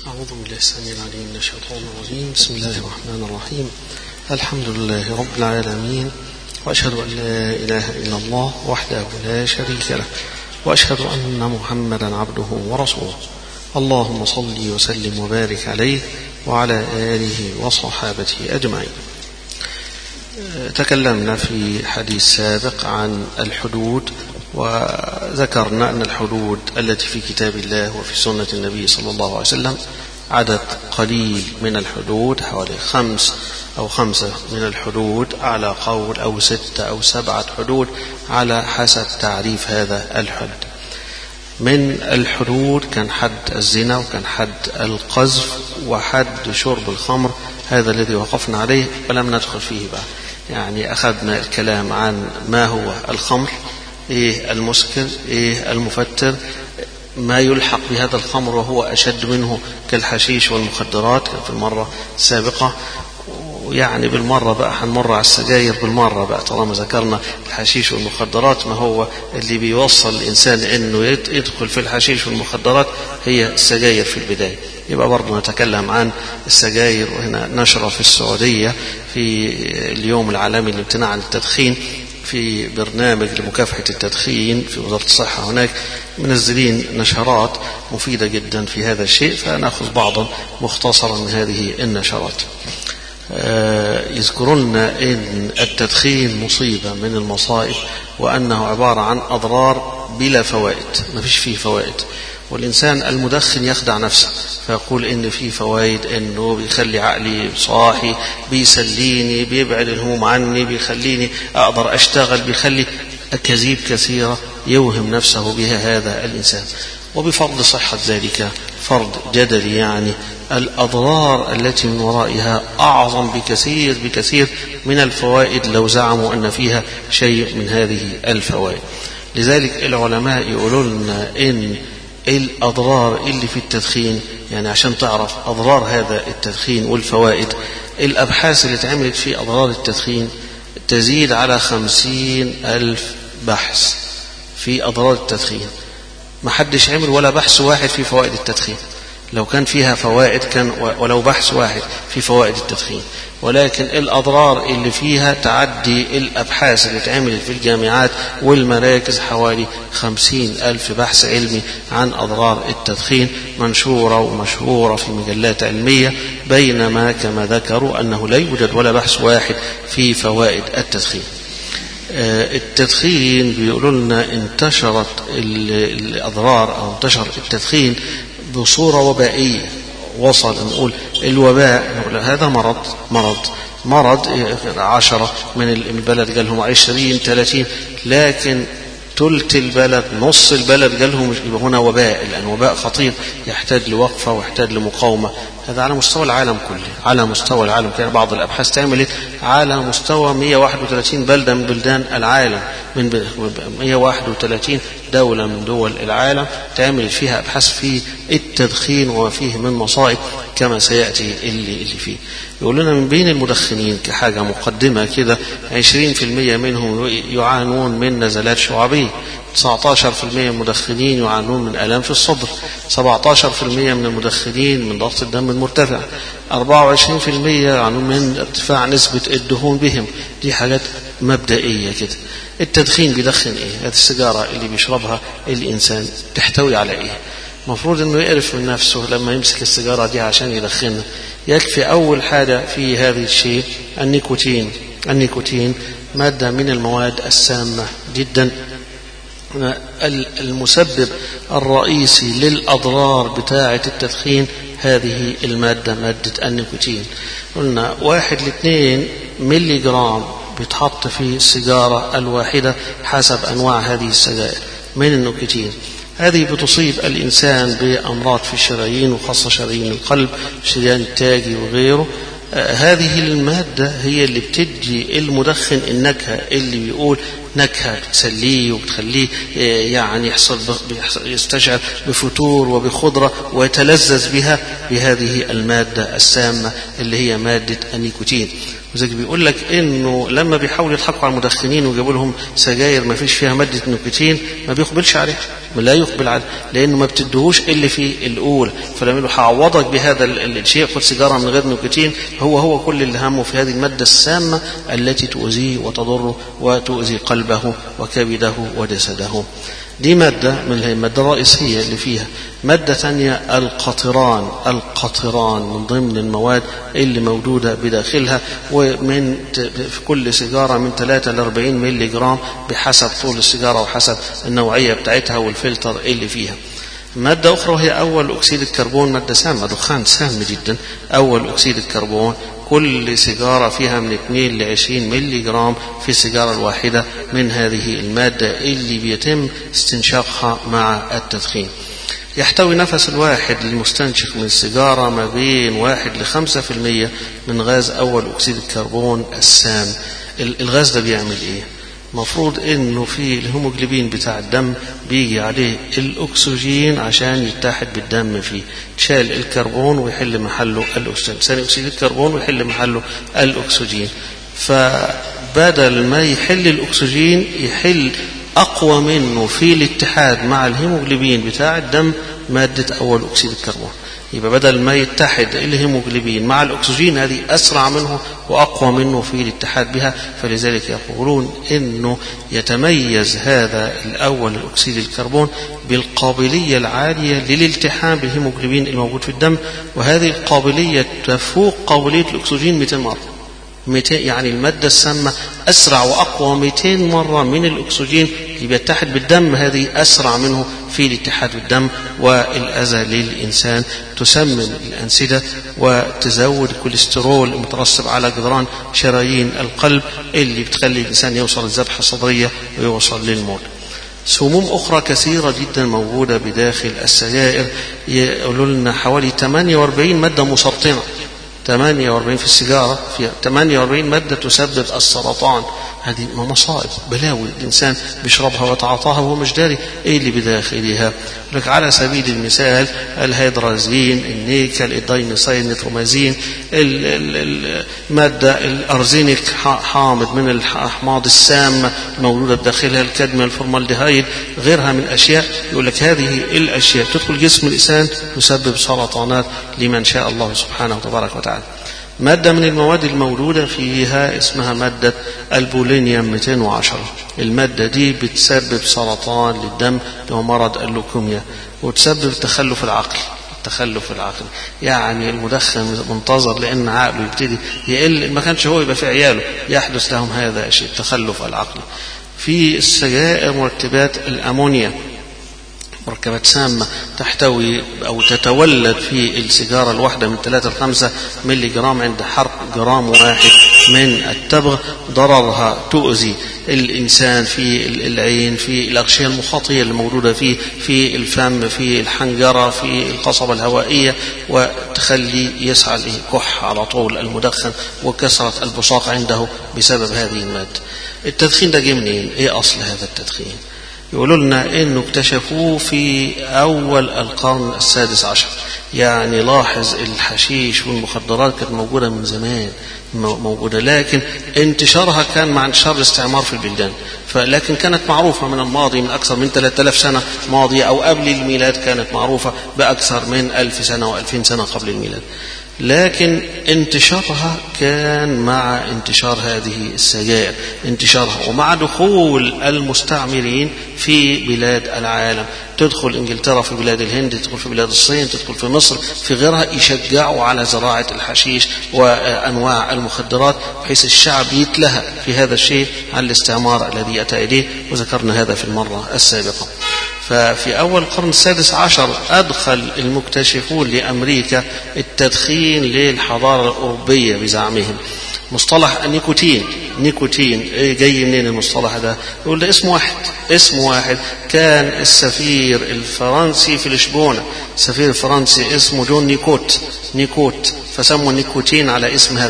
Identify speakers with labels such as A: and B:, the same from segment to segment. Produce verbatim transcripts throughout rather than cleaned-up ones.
A: أعوذ بالله السميع العليم من الشيطان الرجيم. بسم الله الرحمن الرحيم. الحمد لله رب العالمين، وأشهد أن لا إله إلا الله وحده لا شريك له، وأشهد أن محمدا عبده ورسوله. اللهم صل وسلم وبارك عليه وعلى آله وصحابته أجمعين. تكلمنا في حديث سابق عن الحدود، وذكرنا أن الحدود التي في كتاب الله وفي سنة النبي صلى الله عليه وسلم عدد قليل من الحدود، حوالي خمس أو خمسة من الحدود على قول، أو ستة أو سبعة حدود على حسب تعريف هذا الحد. من الحدود كان حد الزنا، وكان حد القذف، وحد شرب الخمر، هذا الذي وقفنا عليه ولم ندخل فيه بقى. يعني أخذنا الكلام عن ما هو الخمر، إيه المسكر، إيه المفتر، ما يلحق بهذا الخمر وهو أشد منه كالحشيش والمخدرات في المرة السابقة. يعني بالمرة بقى هنمر على السجاير بالمرة بقى، طالما ذكرنا الحشيش والمخدرات، ما هو اللي بيوصل الإنسان إنه يدخل في الحشيش والمخدرات هي السجاير في البداية. يبقى برضه نتكلم عن السجاير، وهنا نشرة في السعودية في اليوم العالمي للامتناع عن التدخين، في برنامج لمكافحة التدخين في وزارة الصحة هناك منزلين نشرات مفيدة جدا في هذا الشيء، فنأخذ بعضا مختصرا من هذه النشرات. يذكرون أن التدخين مصيبة من المصائب، وأنه عبارة عن أضرار بلا فوائد، ما فيش فيه فوائد. والإنسان المدخن يخدع نفسه فيقول إن فيه فوائد، إنه بيخلي عقلي صاحي، بيسليني، بيبعد الهموم عني، بيخليني أقدر أشتغل، بيخلي أكاذيب كثيرة يوهم نفسه بها هذا الإنسان. وبفرض صحة ذلك فرض جدلي، يعني الأضرار التي من ورائها أعظم بكثير بكثير من الفوائد لو زعموا أن فيها شيء من هذه الفوائد. لذلك العلماء يقولون لنا إن الأضرار اللي في التدخين، يعني عشان تعرف أضرار هذا التدخين والفوائد، الأبحاث اللي اتعملت في أضرار التدخين تزيد على خمسين ألف بحث في أضرار التدخين. ما حدش عمل ولا بحث واحد في فوائد التدخين. لو كان فيها فوائد كان ولو بحث واحد في فوائد التدخين، ولكن الأضرار اللي فيها تعدي الأبحاث اللي اتعملت في الجامعات والمراكز، حوالي خمسين ألف بحث علمي عن أضرار التدخين منشورة ومشهورة في مجلات علمية، بينما كما ذكروا أنه لا يوجد ولا بحث واحد في فوائد التدخين. التدخين بيقولوا لنا انتشرت الأضرار أو انتشر التدخين بصورة وبائية، وصل نقول الوباء، نقول هذا مرض مرض مرض عشرة من البلد قالهم عشرين ثلاثين، لكن ثلث البلد نص البلد قالهم يبقى هنا وباء، لأن وباء خطير يحتاج لوقفة ويحتاج لمقاومة. هذا على مستوى العالم كله، على مستوى العالم. كان بعض الأبحاث تعملت على مستوى مئة وواحد وثلاثين بلدة من بلدان العالم، من مئة وواحد وثلاثين دولة من دول العالم تعملت فيها أبحاث في التدخين وفيه من مصائب كما سيأتي اللي, اللي فيه. يقول لنا من بين المدخنين كحاجة مقدمة كده، عشرين في المئة منهم يعانون من نزلات شعبية، تسعة عشر في المئة من المدخنين يعانون من آلام في الصدر، سبعة عشر في المئة من المدخنين من ضغط الدم المرتفع، أربعة وعشرين في المئة يعانون من ارتفاع نسبة الدهون بهم. دي حاجات مبدئية كده. التدخين بيدخن ايه؟ هذه السيجارة اللي بيشربها الإنسان تحتوي على ايه؟ مفروض انه يعرف من نفسه لما يمسك السيجارة دي عشان يدخنها. يكفي أول حاجة في هذه الشيء النيكوتين. النيكوتين مادة من المواد السامة جدا، المسبب الرئيسي للأضرار بتاعة التدخين هذه المادة، مادة النيكوتين. قلنا واحد لاثنين ملي جرام بيتحط في السيجارة الواحدة حسب أنواع هذه السجائر من النيكوتين. هذه بتصيب الإنسان بأمراض في الشرايين، وخاصة شرايين القلب، شريان التاجي وغيره. آه هذه المادة هي اللي بتدي المدخن النكهة اللي بيقول نكهة بتسليه وبتخليه يعني يحصل يستشعر بفتور وبخضرة ويتلذذ بها بهذه المادة السامة اللي هي مادة النيكوتين. وزي بيقول لك انه لما بيحاولوا يضحكوا على المدخنين ويجيبوا لهم سجاير ما فيش فيها ماده النيكوتين ما بيقبلش عليها، لا يقبل عليها، لانه ما بتدهوش اللي في الاولى. فلما يقولوا هعوضك بهذا الشيء خد سيجاره من غير نيكوتين، هو هو كل اللي همه في هذه الماده السامه التي تؤذيه وتضره وتؤذي قلبه وكبده وجسده. دي مادة من المادة الرئيسية اللي فيها. مادة ثانية القطران. القطران من ضمن المواد اللي موجودة بداخلها، ومن في كل سيجارة من ثلاثة إلى أربعين ميلي جرام بحسب طول السيجارة وحسب النوعية بتاعتها والفلتر اللي فيها. مادة أخرى وهي أول أكسيد الكربون، مادة سامة، دخان سام جدا. أول أكسيد الكربون كل سيجارة فيها من اثنين لعشرين ميلي جرام في السيجارة الواحدة من هذه المادة اللي بيتم استنشاقها مع التدخين. يحتوي نفس الواحد المستنشق من السيجارة ما بين واحد لخمسة في المية من غاز أول أكسيد الكربون السام. الغاز ده بيعمل إيه؟ مفروض انه في الهيموجلوبين بتاع الدم بيجي عليه الاكسجين عشان يتحد بالدم فيه، شال الكربون ويحل محله الاكسجين، ثاني اكسيد الكربون ويحل محله الاكسجين. فبدل ما يحل الاكسجين يحل اقوى منه في الاتحاد مع الهيموجلوبين بتاع الدم مادة اول اكسيد الكربون. يبقى بدل ما يتحد الهيموجلوبين مع الأكسجين هذه أسرع منه وأقوى منه في الاتحاد بها. فلذلك يقولون إنه يتميز هذا الأول الأكسيد الكربون بالقابلية العالية للالتحام بالهيموجلوبين الموجود في الدم، وهذه القابلية تفوق قابلية الأكسجين مئتين مرة. يعني المادة السامة أسرع وأقوى مئتين مرة من الأكسجين اللي بيتحد بالدم، هذه أسرع منه في الاتحاد بالدم والأذى للإنسان. تسمم الأنسجة وتزود الكوليسترول المترسب على جدران شرايين القلب اللي بتخلي الإنسان يوصل للذبحة الصدرية ويوصل للموت. سموم أخرى كثيرة جدا موجودة بداخل السجائر، يقولوا لنا حوالي ثمانية وأربعين مادة مسرطنة، ثمانية وأربعين في السيجارة، في ثمانية وأربعين مادة تسبب السرطان. هذه مصائب بلاوي الإنسان بيشربها ويتعاطاها وهو مش داري إيه اللي بداخلها. لك على سبيل المثال الهيدرازين، النيكل، الدايميثايل نيترومازين، المادة الأرزينيك حامض من الأحماض السامة الموجودة بداخلها، الكادميوم، الفورمالديهايد، غيرها من أشياء. يقول لك هذه الأشياء تدخل جسم الإنسان تسبب سرطانات لمن شاء الله سبحانه وتبارك وتعالى. مادة من المواد الموجودة فيها اسمها مادة البولينيوم مئتين وعشرة. المادة دي بتسبب سرطان للدم ومرض اللوكيميا، وتسبب تخلف العقل. تخلف العقل يعني المدخن منتظر لأن عقله يبتدي يقل، ما كانش هو يبقى في عياله يحدث لهم هذا الشيء، تخلف العقل. في السجائر مركبات الأمونيا، مركبات سامة تحتوي أو تتولد في السيجارة الواحدة من ثلاثة لخمسة ميلي جرام عند حرق جرام واحد من التبغ. ضررها تؤذي الإنسان في العين، في الأغشية المخاطية الموجودة فيه، في الفم، في الحنجرة، في القصبة الهوائية، وتخلي يسعى كح على طول المدخن وكسرة البصاق عنده بسبب هذه المادة. التدخين ده جه منين؟ إيه أصل هذا التدخين؟ يقولوا لنا إنه اكتشفوه في أول القرن السادس عشر. يعني لاحظ الحشيش والمخدرات كانت موجودة من زمان موجودة، لكن انتشارها كان مع انتشار الاستعمار في البلدان، فلكن كانت معروفة من الماضي، من أكثر من ثلاثة آلاف سنة ماضية أو قبل الميلاد كانت معروفة بأكثر من ألف سنة وألفين سنة قبل الميلاد. لكن انتشارها كان مع انتشار هذه السجائر، انتشارها ومع دخول المستعمرين في بلاد العالم. تدخل انجلترا في بلاد الهند، تدخل في بلاد الصين، تدخل في مصر، في غيرها، يشجعوا على زراعة الحشيش وأنواع المخدرات بحيث الشعب يتلهى في هذا الشيء عن الاستعمار الذي أتى إليه، وذكرنا هذا في المرة السابقة. ففي أول القرن السادس عشر أدخل المكتشفون لأمريكا التدخين للحضارة الأوروبية بزعمهم. مصطلح النيكوتين، نيكوتين جاي منين المصطلح ده؟ يقول ده اسم واحد، اسم واحد. كان السفير الفرنسي في لشبونة، السفير الفرنسي اسمه جون نيكوت، نيكوت، فسموا النيكوتين على اسم هذا.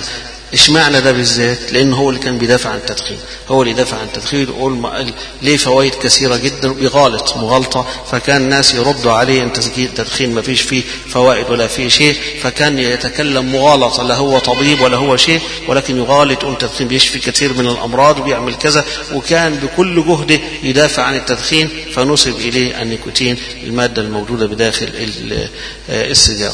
A: اشمعنى ده بالذات؟ لأنه هو اللي كان بيدافع عن التدخين، هو اللي يدافع عن التدخين يقول ليه فوائد كثيرة جدا، بيغالط مغالطة، فكان الناس يردوا عليه أن التدخين ما فيش فيه فوائد ولا فيه شيء، فكان يتكلم مغالطة، لا هو طبيب ولا هو شيء، ولكن يغالط أن التدخين بيشفي كثير من الأمراض وبيعمل كذا، وكان بكل جهده يدافع عن التدخين، فنسب إليه النيكوتين المادة الموجودة بداخل السيجارة.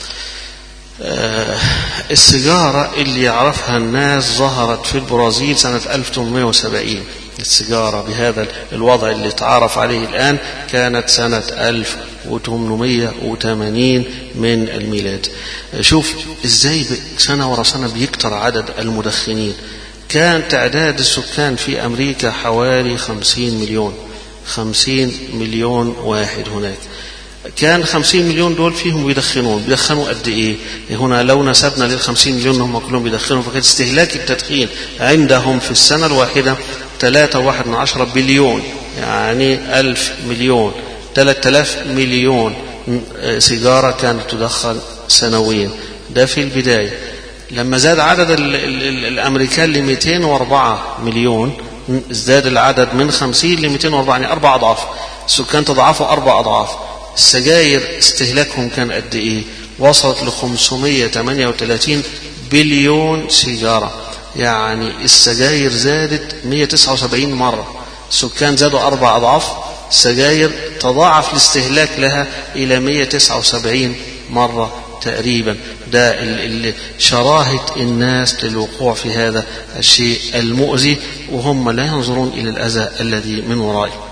A: السيجارة اللي يعرفها الناس ظهرت في البرازيل سنة ألف وثمانمائة وسبعين. السيجارة بهذا الوضع اللي تعرف عليه الآن كانت سنة ألف وثمانمائة وثمانين من الميلاد. شوف إزاي سنة ورا سنة بيكتر عدد المدخنين. كان تعداد السكان في أمريكا حوالي خمسين مليون، خمسين مليون واحد هناك. كان خمسين مليون دول فيهم بيدخنون، بيدخنوا قد ايه؟ هنا لو نسبنا للخمسين مليون هم كلهم بيدخنوا، فكان استهلاك التدخين عندهم في السنة الواحدة ثلاثة واحد من عشرة بليون، يعني ألف مليون، ثلاثة آلاف مليون سيجارة كانت تدخن سنويا. ده في البداية. لما زاد عدد ال ال ال الأمريكان ل مئتين وأربعة مليون، ازداد العدد من خمسين ل مئتين وأربعة، يعني أربع أضعاف. السكان تضاعفوا أربع أضعاف. السجاير استهلاكهم كان قد ايه؟ وصلت ل خمسمائة وثمانية وثلاثين بليون سيجارة، يعني السجاير زادت مئة وتسعة وسبعين مرة. السكان زادوا أربع أضعاف، السجاير تضاعف الاستهلاك لها إلى مئة وتسعة وسبعين مرة تقريبا. ده شراهة الناس للوقوع في هذا الشيء المؤذي، وهم لا ينظرون إلى الأذى الذي من ورائه.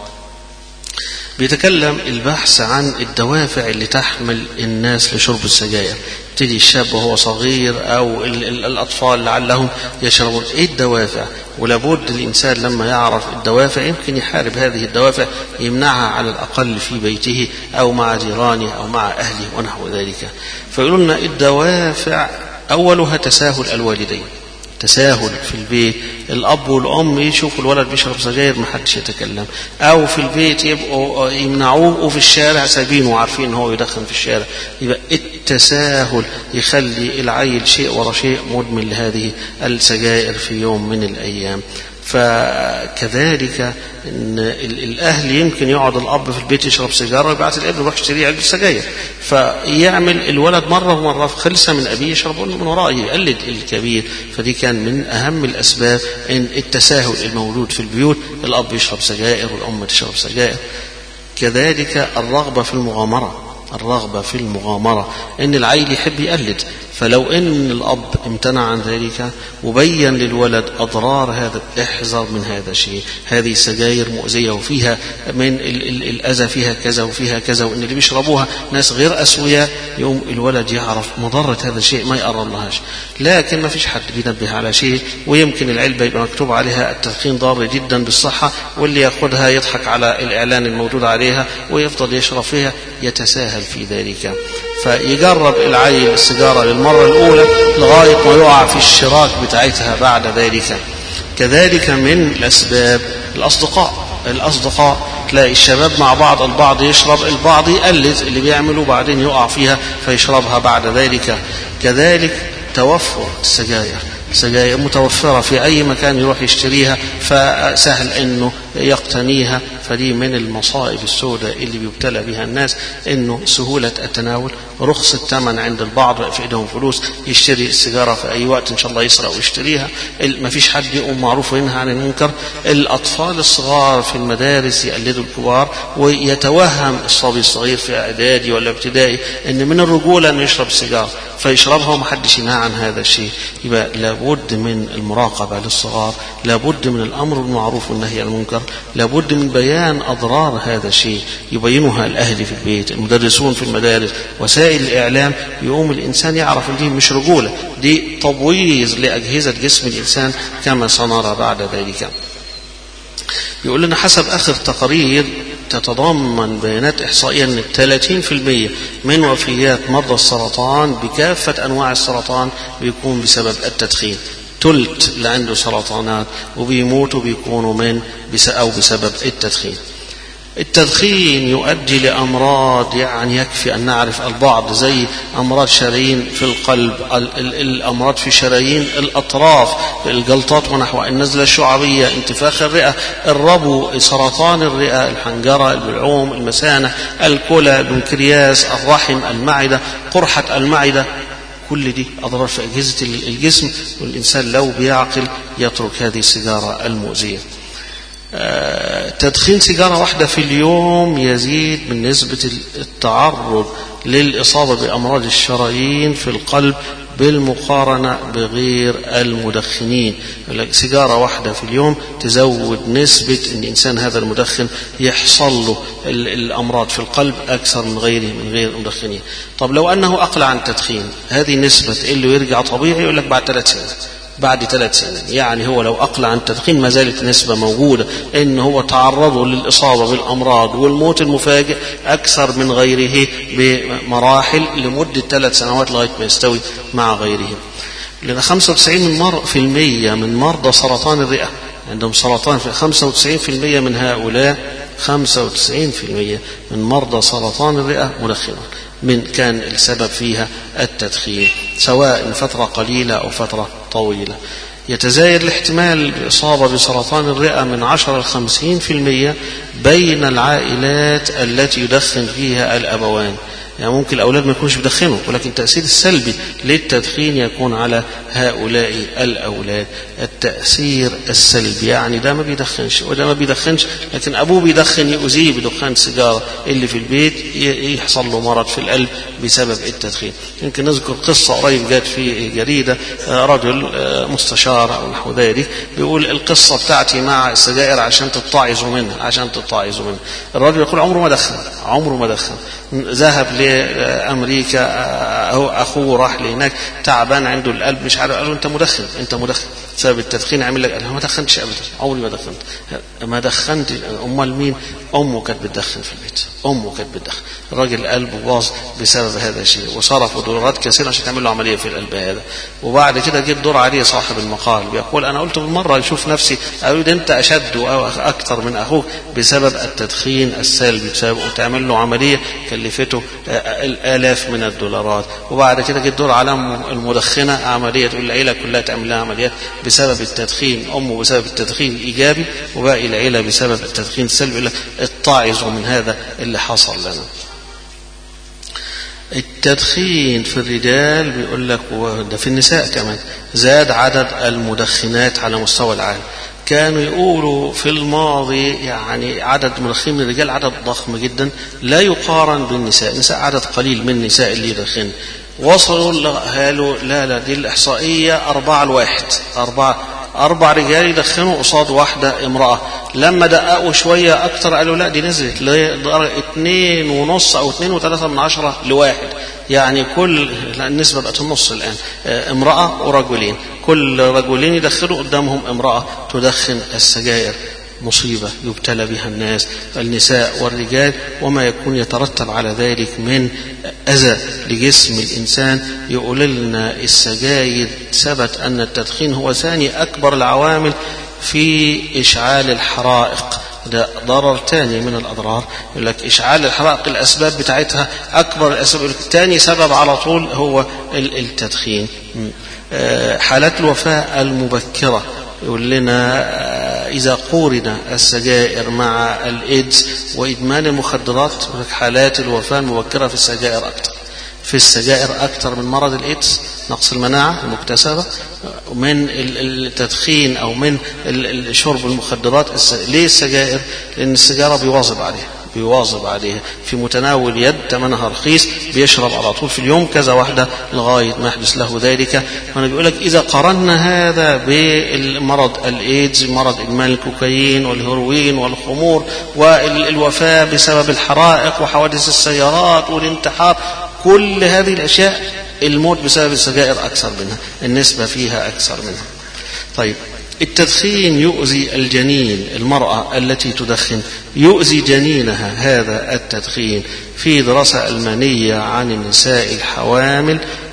A: بيتكلم البحث عن الدوافع اللي تحمل الناس لشرب السجاير. تدي الشاب وهو صغير أو الأطفال لعلهم يشربون. إيه الدوافع؟ ولابد الإنسان لما يعرف الدوافع يمكن يحارب هذه الدوافع، يمنعها على الأقل في بيته أو مع جيرانه أو مع أهله ونحو ذلك. فيقولون لنا الدوافع أولها تساهل الوالدين، تساهل في البيت. الأب والأم يشوفوا الولد بيشرب سجاير ما حدش يتكلم، أو في البيت يبقوا يمنعوه، وفي الشارع سايبينه وعارفين إن هو يدخن في الشارع. يبقى التساهل يخلي العيل شيء ورا شيء مدمن لهذه السجائر في يوم من الأيام. فكذلك إن الأهل يمكن يقعد الأب في البيت يشرب سيجارة ويبعث الابن يروح يشتري علبة سجاير، فيعمل الولد مرة ومرة خلصة من أبيه يشرب من ورائه، يقلد الكبير. فدي كان من أهم الأسباب إن التساهل الموجود في البيوت، الأب يشرب سجائر والأم تشرب سجائر. كذلك الرغبة في المغامرة، الرغبة في المغامرة إن العيل يحب يقلد. فلو إن الأب امتنع عن ذلك وبين للولد أضرار هذا، احذر من هذا الشيء، هذه سجاير مؤذية وفيها من ال ال الأذى، فيها كذا وفيها كذا، وإن اللي بيشربوها ناس غير أسوياء، يوم الولد يعرف مضرة هذا الشيء ما يقرب لهاش. لكن ما فيش حد بينبه على شيء، ويمكن العلبة يبقى مكتوب عليها التدخين ضار جدا بالصحة، واللي يأخذها يضحك على الإعلان الموجود عليها ويفضل يشرب فيها، يتساهل في ذلك. فيجرب العيل السيجارة للمرة الأولى لغاية ما يقع في الشراك بتاعتها بعد ذلك. كذلك من الأسباب الأصدقاء، الأصدقاء تلاقي الشباب مع بعض، البعض يشرب، البعض يقلد اللي بيعمله بعدين يقع فيها فيشربها بعد ذلك. كذلك توفر السجاير، سجاير متوفرة في أي مكان يروح يشتريها فسهل أنه يقتنيها. فدي من المصائب السوداء اللي بيبتلى بها الناس، أنه سهولة التناول، رخص الثمن عند البعض، في إيدهم فلوس يشتري السيجارة في أي وقت إن شاء الله يسرق ويشتريها، ما فيش حد يقوم معروف وينهى عن المنكر. الأطفال الصغار في المدارس يقلدوا الكبار، ويتوهم الصبي الصغير في إعدادي ولا ابتدائي أن من الرجولة أنه يشرب السيجارة فيشربها ومحدش ينهى عن هذا الشيء. يبقى لابد من المراقبة للصغار، لابد من الأمر بالمعروف والنهي عن المنكر، لابد من بيان أضرار هذا الشيء يبينها الأهل في البيت، المدرسون في المدارس، وسائل الإعلام. يقوم الإنسان يعرف أن دي مش رجولة، دي تبويظ لأجهزة جسم الإنسان كما سنرى بعد ذلك. يقول لنا حسب آخر تقارير تتضمن بيانات إحصائية أن ثلاثين بالمئة من وفيات مرضى السرطان بكافة أنواع السرطان بيكون بسبب التدخين. تلت اللي عنده سرطانات وبيموتوا بيكونوا من أو بسبب التدخين. التدخين يؤدي لأمراض يعني يكفي أن نعرف البعض، زي أمراض شرايين في القلب، الأمراض في شرايين الأطراف، الجلطات ونحوها، النزلة الشعبية، انتفاخ الرئة، الربو، سرطان الرئة، الحنجرة، البلعوم، المثانة، الكلى، البنكرياس، الرحم، المعدة، قرحة المعدة. كل دي أضرار في أجهزة الجسم، والإنسان لو بيعقل يترك هذه السيجارة المؤذية. تدخين سيجارة واحدة في اليوم يزيد من نسبة التعرض للإصابة بأمراض الشرايين في القلب بالمقارنة بغير المدخنين. سيجارة واحدة في اليوم تزود نسبة أن الإنسان هذا المدخن يحصل له الأمراض في القلب أكثر من غيره من غير المدخنين. طب لو أنه أقلع عن التدخين، هذه نسبة اللي يرجع طبيعي، يقول لك بعد ثلاث سنين بعد ثلاث سنين يعني هو لو أقلع عن التدخين ما زالت نسبة موجودة إن هو تعرضه للإصابة بالأمراض والموت المفاجئ أكثر من غيره بمراحل لمدة ثلاث سنوات لغاية ما يستوي مع غيره. لأن خمسة وتسعين في المية من مرضى سرطان الرئة عندهم سرطان، في خمسة وتسعين في المية من هؤلاء خمسة وتسعين في المية من مرضى سرطان الرئة مدخنون، من كان السبب فيها التدخين سواء فترة قليلة أو فترة طويلة. يتزايد الاحتمال بالإصابة بسرطان الرئة من عشرة إلى خمسين في المية بين العائلات التي يدخن فيها الأبوان. يعني ممكن الأولاد ما يكونوش بيدخنوا، ولكن التأثير السلبي للتدخين يكون على هؤلاء الأولاد. التأثير السلبي يعني ده ما بيدخنش وده ما بيدخنش، لكن أبوه بيدخن يؤذيه بدخان سيجارة، اللي في البيت يحصل له مرض في القلب بسبب التدخين. يمكن نذكر قصة قريب جات في جريدة، رجل مستشار أو نحو ذلك بيقول القصة بتاعتي مع السجائر عشان تتعظوا منها عشان تتعظوا منها. الرجل يقول عمره ما دخن عمره ما دخن ذهب لأمريكا، أخوه راح لهناك تعبان عنده القلب مش عارف، قالوا أنت مدخن أنت مدخن بسبب التدخين. عمل لك قال ما دخنتش أبدا، عمري ما دخنت ما دخنت. أمال مين؟ أمه كانت بتدخن في البيت، أمه كانت بتدخن. الراجل قلبه باظ بسبب هذا الشيء، وصرفوا دولارات كثيرة عشان تعمل له عملية في القلب هذا. وبعد كده جه الدور عليه صاحب المقال بيقول أنا قلت بالمرة يشوف نفسي، قالوا ده أنت أشد أو أكثر من أخوك بسبب التدخين السلبي، بسبب تعمل له عملية كلفته الآلاف من الدولارات. وبعد كده جه الدور على المدخنة، عملية العيلة كلها تعمل لها عمليات بسبب التدخين، أمه بسبب التدخين الإيجابي وباقي العيلة بسبب التدخين السلبي. اتعظوا من هذا اللي حصل لنا. التدخين في الرجال بيقول لك وده في النساء كمان زاد عدد المدخنات على مستوى العالم. كانوا يقولوا في الماضي يعني عدد مدخنين من الرجال عدد ضخم جدا لا يقارن بالنساء، النساء عدد قليل من النساء اللي يدخن. وصلوا قالوا لا لا دي الإحصائية أربعة لواحد، أربعة أربع رجال يدخنوا قصاد واحدة امرأة. لما دققوا شوية أكتر قالوا لا دي نزلت لدرجة اتنين ونص أو اتنين وثلاثة من عشرة لواحد، يعني كل النسبة بقت النص الآن، امرأة ورجلين، كل رجلين يدخنوا قدامهم امرأة تدخن السجائر. مصيبة يبتلى بها الناس النساء والرجال، وما يكون يترتب على ذلك من أذى لجسم الإنسان. يقول لنا السجاير ثبت أن التدخين هو ثاني أكبر العوامل في إشعال الحرائق، ده ضرر تاني من الأضرار. يقول لك إشعال الحرائق الأسباب بتاعتها أكبر الأسباب، تاني سبب على طول هو التدخين. حالات الوفاة المبكرة يقول لنا إذا قورن السجائر مع الإيدز وإدمان المخدرات، حالات الوفاة المبكرة في السجائر أكثر في السجائر أكثر من مرض الإيدز، نقص المناعة المكتسبة من التدخين أو من شرب المخدرات. ليه السجائر؟ لأن السجارة بيواظب عليها بيواظب عليها في متناول يد، ثمنها رخيص، بيشرب على طول في اليوم كذا واحدة لغاية ما يحدث له ذلك. فأنا بيقول لك إذا قرنا هذا بالمرض الإيدز، مرض إدمان الكوكايين والهيروين والخمور والوفاة بسبب الحرائق وحوادث السيارات والانتحار، كل هذه الأشياء الموت بسبب السجائر أكثر منها، النسبة فيها أكثر منها. طيب التدخين يؤذي الجنين، المرأة التي تدخن يؤذي جنينها هذا التدخين. في دراسة ألمانية عن النساء الحوامل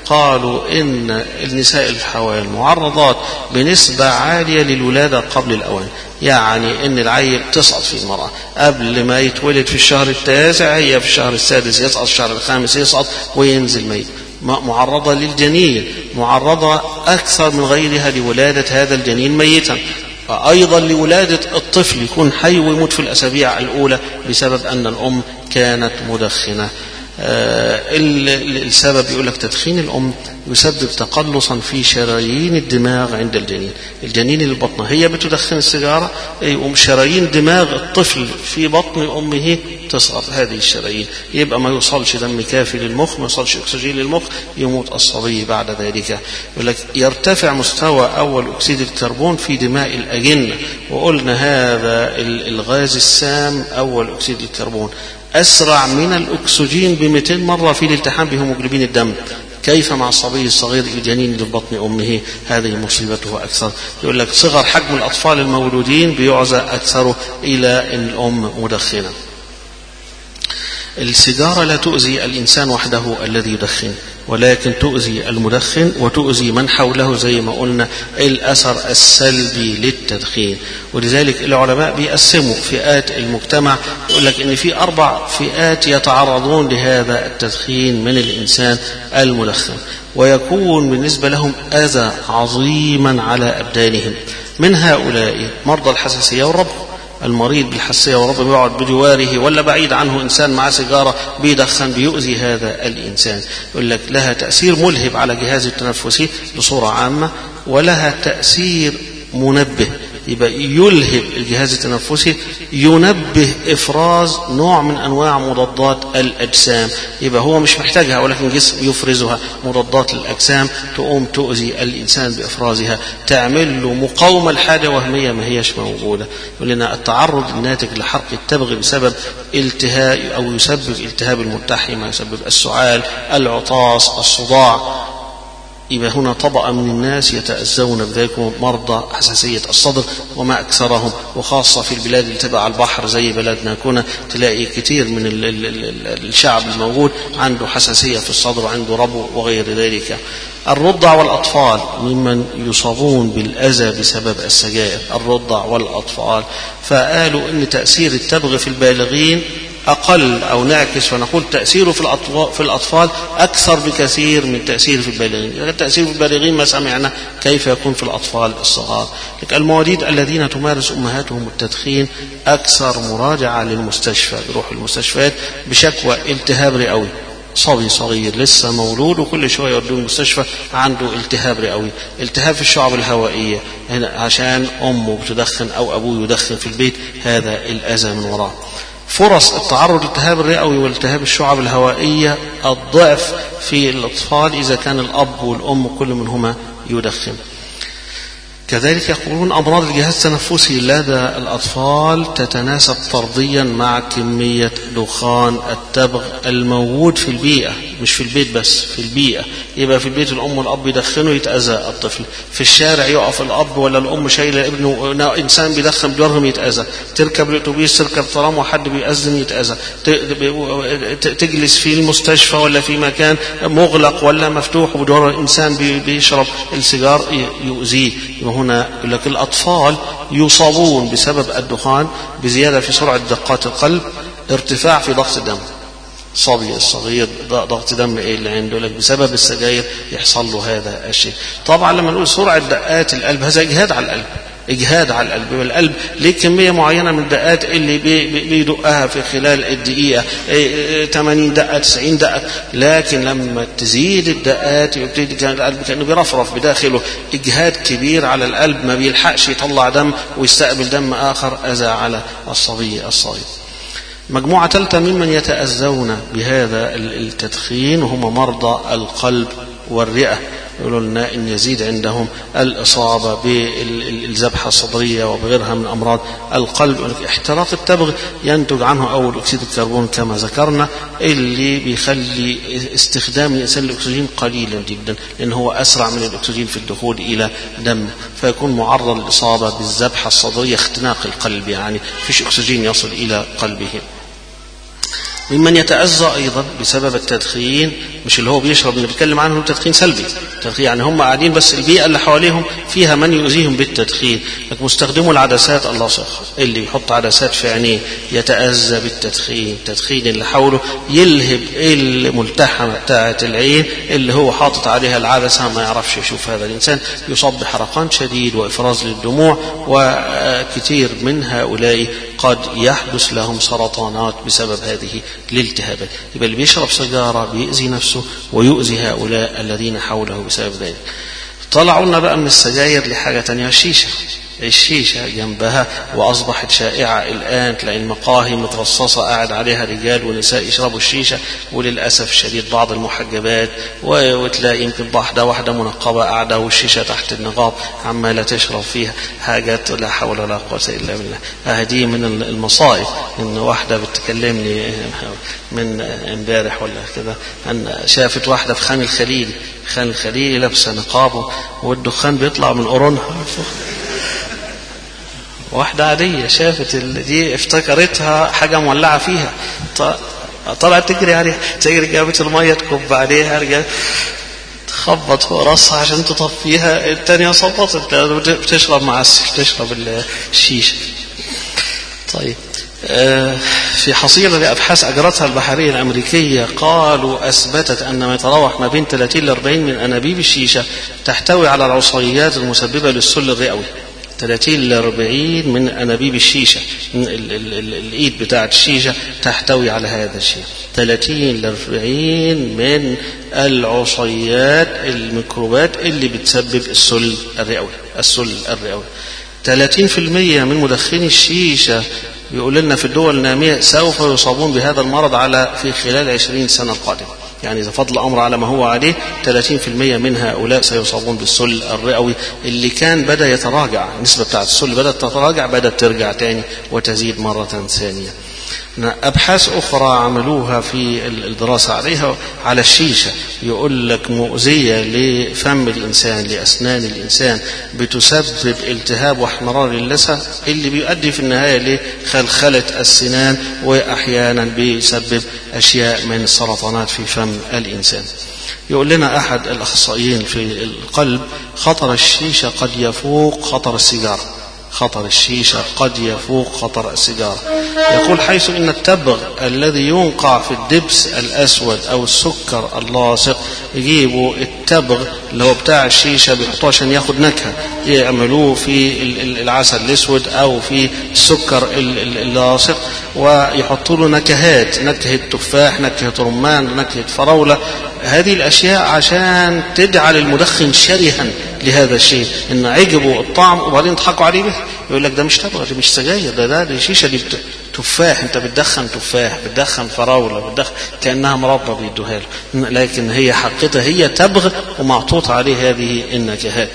A: قالوا إن النساء الحوامل معرضات بنسبة عالية للولادة قبل الأوان، يعني إن العيل تسقط في المرأة قبل ما يتولد في الشهر التاسع، هي في الشهر السادس يسقط، الشهر الخامس يسقط وينزل ميت. معرضة للجنين، معرضة أكثر من غيرها لولادة هذا الجنين ميتا، أيضا لولادة الطفل يكون حي ويموت في الأسابيع الأولى بسبب أن الأم كانت مدخنة. آه السبب يقول لك تدخين الأم يسبب تقلصا في شرايين الدماغ عند الجنين، الجنين اللي بطنه هي بتدخن السيجارة، يقوم شرايين دماغ الطفل في بطن أمه تصغر هذه الشرايين، يبقى ما يوصلش دم كافي للمخ، ما يوصلش أكسجين للمخ، يموت الصبي بعد ذلك. يقول لك يرتفع مستوى أول أكسيد الكربون في دماء الأجنة، وقلنا هذا الغاز السام أول أكسيد الكربون أسرع من الأكسجين بمئتين مرة في الالتحام بهيموجلوبين الدم، كيف مع الصبي الصغير الجنين اللي في بطن أمه؟ هذه مصيبته أكثر. يقول لك صغر حجم الأطفال المولودين بيعزى أكثره إلى أن الأم مدخنة. السيجارة لا تؤذي الإنسان وحده الذي يدخن، ولكن تؤذي المدخن وتؤذي من حوله، زي ما قلنا الأثر السلبي للتدخين. ولذلك العلماء بيقسموا فئات المجتمع، يقول لك إن في أربع فئات يتعرضون لهذا التدخين من الإنسان المدخن، ويكون بالنسبة لهم أذى عظيما على أبدانهم. من هؤلاء مرضى الحساسية والربو، المريض بالحساسية والربو بيقعد بجواره ولا بعيد عنه إنسان مع سيجارة بيدخن بيؤذي هذا الإنسان. يقول لك لها تأثير ملهب على جهاز التنفسي بصورة عامة، ولها تأثير منبه، يبقى يلهب الجهاز التنفسي، ينبه إفراز نوع من أنواع مضادات الأجسام، يبقى هو مش محتاجها ولكن جسم يفرزها، مضادات الأجسام تقوم تؤذي الإنسان بإفرازها، تعمل له مقاومة لحاجة وهمية ما هيش موجودة. يقول لنا التعرض الناتج لحرق التبغ بسبب التهاب أو يسبب التهاب الملتحمة، يسبب السعال، العطاس، الصداع، يبقى هنا طبقة من الناس يتأذون بذلك، مرضى حساسية الصدر وما أكثرهم، وخاصة في البلاد اللي تبع البحر زي بلدنا كنا تلاقي كتير من الشعب الموجود عنده حساسية في الصدر وعنده ربو وغير ذلك. الرضع والأطفال ممن يصابون بالأذى بسبب السجائر، الرضع والأطفال، فقالوا إن تأثير التبغ في البالغين أقل، أو نعكس فنقول تأثيره في الأطفال أكثر بكثير من تأثيره في البالغين. التأثير في البالغين ما سمعنا، كيف يكون في الأطفال الصغار؟ المواليد الذين تمارس أمهاتهم التدخين أكثر مراجعة للمستشفى، يروحوا المستشفيات بشكوى التهاب رئوي، صبي صغير لسه مولود وكل شوية يودوه المستشفى عنده التهاب رئوي، التهاب في الشعب الهوائية هنا عشان أمه بتدخن أو أبوه يدخن في البيت، هذا الأذى من وراه. فرص التعرض للالتهاب الرئوي والتهاب الشعب الهوائية الضعف في الأطفال إذا كان الأب والأم كل منهما يدخن. كذلك يقولون أمراض الجهاز التنفسي لدى الأطفال تتناسب طرديا مع كمية دخان التبغ الموجود في البيئة، مش في البيت بس، في البيئة. يبقى في البيت الأم والأب يدخنوا يتأذى الطفل، في الشارع يقف الأب ولا الأم شايلة ابنه إنسان بيدخن بجوارهم يتأذى، تركب الأتوبيس تركب ترام وحد بيأذن يتأذى، تجلس في المستشفى ولا في مكان مغلق ولا مفتوح وبجوار إنسان بيشرب السيجار يؤذيه. هنا يقول لك الأطفال يصابون بسبب الدخان بزيادة في سرعة دقات القلب، ارتفاع في ضغط الدم، صبي الصغير ضغط دم ايه اللي عنده لك بسبب السجاير يحصل له هذا الشيء. طبعا لما نقول سرعة دقات القلب هذا إجهاد على القلب، إجهاد على القلب، والقلب ليه كمية معينة من الدقات اللي بيدقها في خلال الدقيقة، ثمانين دقة تسعين دقة، لكن لما تزيد الدقات يبتدي كان القلب كأنه بيرفرف بداخله، إجهاد كبير على القلب، ما بيلحقش يطلع دم ويستقبل دم آخر، أذى على الصبي الصغير. مجموعة ثالثة ممن يتأذون بهذا التدخين هم مرضى القلب والرئة، يقولوا لنا إن يزيد عندهم الإصابة بالذبحة الصدرية وبغيرها من أمراض القلب. احتراق التبغ ينتج عنه أول أكسيد الكربون كما ذكرنا، اللي بيخلي استخدام الإنسان للأكسجين قليلا جدا، لأن هو أسرع من الأكسجين في الدخول إلى دم، فيكون معرض للإصابة بالذبحة الصدرية، اختناق القلب، يعني فيش أكسجين يصل إلى قلبه. ممن يتأذى أيضا بسبب التدخين مش اللي هو بيشرب اللي بيتكلم عنه تدخين سلبي. تدخين يعني هم قاعدين بس البيئة اللي حواليهم فيها من يؤذيهم بالتدخين. لكن مستخدموا العدسات الله صخ اللي يحط عدسات في عينيه يتأذى بالتدخين. التدخين اللي حوله يلهب الملتحمة بتاعة العين اللي هو حاطط عليها العدسة ما يعرفش يشوف. هذا الإنسان يصاب بحرقان شديد وإفراز للدموع، وكثير من هؤلاء قد يحدث لهم سرطانات بسبب هذه الالتهابات. يبقى اللي بيشرب سيجارة بيؤذي نفسه ويؤذي هؤلاء الذين حوله بسبب ذلك. طلعونا بقى من السجاير لحاجة تانية، الشيشة. الشيشة جنبها وأصبحت شائعة الآن، تلاقي المقاهي مترصصة قاعد عليها رجال ونساء يشربوا الشيشة، وللأسف الشديد بعض المحجبات، وتلاقي يمكن واحدة واحدة منقبة قاعدة والشيشة تحت النقاب عمالة تشرب فيها حاجات لا حول ولا قوة إلا بالله. هذه من المصائب. إن واحدة بتكلمني من امبارح ولا كده أن شافت واحدة في خان الخليل، خان الخليل لابسة نقابه والدخان بيطلع من قرونها. واحدة عادية شافت دي افتكرتها حاجة مولعة فيها، طلعت تجري عليها، تجري جابت المية تكب عليها، رجعت تخبط فوق راسها عشان تطفيها، التانية صبطت بتشرب معسل تشرب الشيشة. طيب في حصيلة لأبحاث أجرتها البحرية الأمريكية قالوا أثبتت أن ما يتراوح ما بين ثلاثين لأربعين من أنابيب الشيشة تحتوي على العصيات المسببة للسل الرئوي. ثلاثين لأربعين من أنابيب الشيشة، ال ال ال الإيد بتاعت الشيشة تحتوي على هذا الشيء. ثلاثين لأربعين من العصيات الميكروبات اللي بتسبب السل الرئوي. السل الرئوي ثلاثين بالمئة من مدخني الشيشة بيقول لنا في الدول النامية سوف يصابون بهذا المرض على في خلال عشرين سنة القادمة. يعني إذا فضل الأمر على ما هو عليه ثلاثين بالمئة من هؤلاء سيصابون بالسل الرئوي اللي كان بدأ يتراجع. النسبة بتاعت السل بدأت تتراجع، بدأت ترجع تاني وتزيد مرة ثانية. أبحاث أخرى عملوها في الدراسة عليها على الشيشة يقول لك مؤذية لفم الإنسان لأسنان الإنسان، بتسبب التهاب واحمرار اللثة اللي بيؤدي في النهاية لخلخلة السنان، وأحيانا بيسبب أشياء من السرطانات في فم الإنسان. يقول لنا أحد الأخصائيين في القلب خطر الشيشة قد يفوق خطر السيجارة. خطر الشيشة قد يفوق خطر السيجارة. يقول حيث إن التبغ الذي ينقع في الدبس الأسود أو السكر اللاصق، يجيبوا التبغ اللي هو بتاع الشيشة بيحطوه عشان ياخد نكهة، يعملوه في العسل الأسود أو في السكر اللاصق ويحطوا له نكهات، نكهة تفاح، نكهة رمان، نكهة فراولة. هذه الأشياء عشان تجعل المدخن شرها لهذا الشيء، إن عجبوا الطعم وبعدين يضحكوا عليه به. يقول لك ده مش تبغ، ده مش سجاير، ده ده دي شيشة، دي تفاح، انت بتدخن تفاح، بتدخن فراولة، بتدخن كأنها مربى بيدوها له، لكن هي حقيقتها هي تبغ ومعطوط عليه هذه النكهات.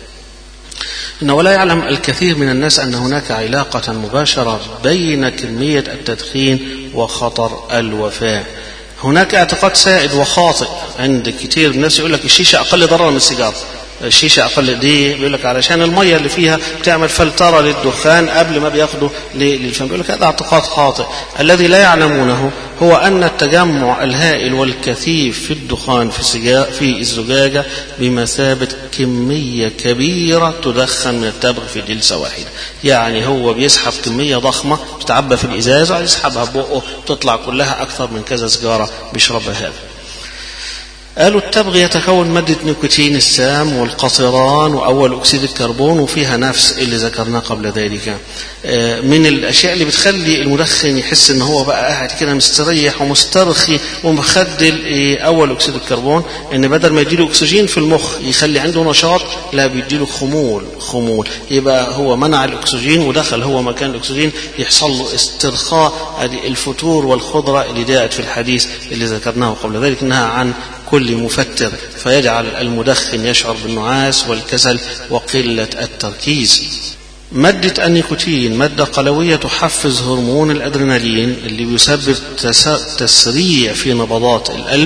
A: إنه لا يعلم الكثير من الناس أن هناك علاقة مباشرة بين كمية التدخين وخطر الوفاة. هناك اعتقاد سائد وخاطئ عند كثير من الناس يقول لك الشيشة أقل ضررا من السيجارة. الشيشة أقل دي بيقول لك علشان المية اللي فيها بتعمل فلترة للدخان قبل ما بياخده للفم. بيقول لك هذا اعتقاد خاطئ. الذي لا يعلمونه هو أن التجمع الهائل والكثيف في الدخان في, في الزجاجة بمثابة كمية كبيرة تدخن من التبغ في جلسة واحدة. يعني هو بيسحب كمية ضخمة بتعبى في الإزازة يسحبها ببقه تطلع كلها أكثر من كذا سجارة بيشربها هذا. قالوا التبغ يتكون مادة نيكوتين السام والقطران وأول أكسيد الكربون، وفيها نفس اللي ذكرناه قبل ذلك. من الأشياء اللي بتخلي المدخن يحس إن هو بقى قاعد كده مستريح ومسترخي ومخدل أول أكسيد الكربون، إن بدل ما يديله أكسجين في المخ يخلي عنده نشاط، لا بيديله خمول. خمول يبقى هو منع الأكسجين ودخل هو مكان الأكسجين، يحصل له استرخاء. الفتور والخضرة اللي جاءت في الحديث اللي ذكرناه قبل ذلك إنها عن كل مفتر، فيجعل المدخن يشعر بالنعاس والكسل وقلة التركيز. مادة النيكوتين مادة قلوية تحفز هرمون الأدرينالين اللي بيسبب تسريع في نبضات القلب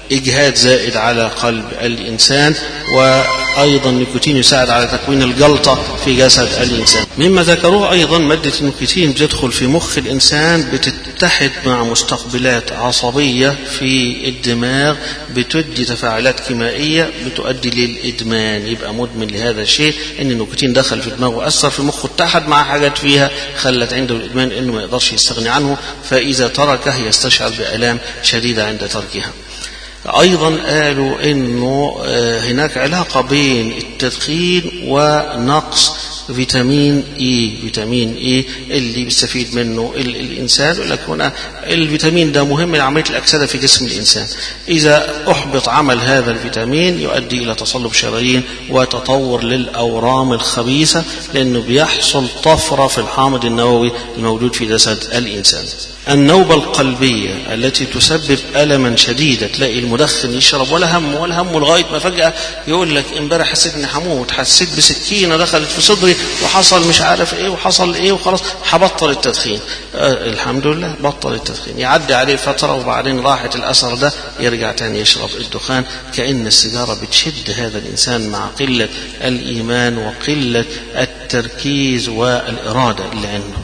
A: إجهاد زائد على قلب الإنسان، وأيضا النيكوتين يساعد على تكوين الجلطة في جسد الإنسان. مما ذكروه أيضا مادة النيكوتين بتدخل في مخ الإنسان، بتتحد مع مستقبلات عصبية في الدماغ، بتدي تفاعلات كيميائية بتؤدي للإدمان، يبقى مدمن لهذا الشيء. إن النيكوتين دخل في دماغه وأثر في مخه، اتحد مع حاجات فيها خلت عنده الإدمان إنه ما يقدرش يستغني عنه، فإذا تركه يستشعر بآلام شديدة عند تركها. أيضا قالوا إنه هناك علاقة بين التدخين ونقص فيتامين إي، فيتامين إي اللي بيستفيد منه الإنسان. يقول لك هنا الفيتامين ده مهم لعملية الأكسدة في جسم الإنسان، إذا أحبط عمل هذا الفيتامين يؤدي إلى تصلب شرايين وتطور للأورام الخبيثة، لأنه بيحصل طفرة في الحامض النووي الموجود في جسد الإنسان. النوبة القلبية التي تسبب ألما شديدا، تلاقي المدخن يشرب ولا هم ولا هم لغاية ما فجأة يقول لك امبارح حسيت اني هموت، حسيت بسكينة دخلت في صدري وحصل مش عارف ايه وحصل ايه وخلاص هبطل التدخين. آه الحمد لله بطل التدخين، يعدي عليه فترة وبعدين راحت الأثر ده يرجع تاني يشرب الدخان، كأن السيجارة بتشد هذا الإنسان مع قلة الإيمان وقلة التركيز والإرادة اللي عنده.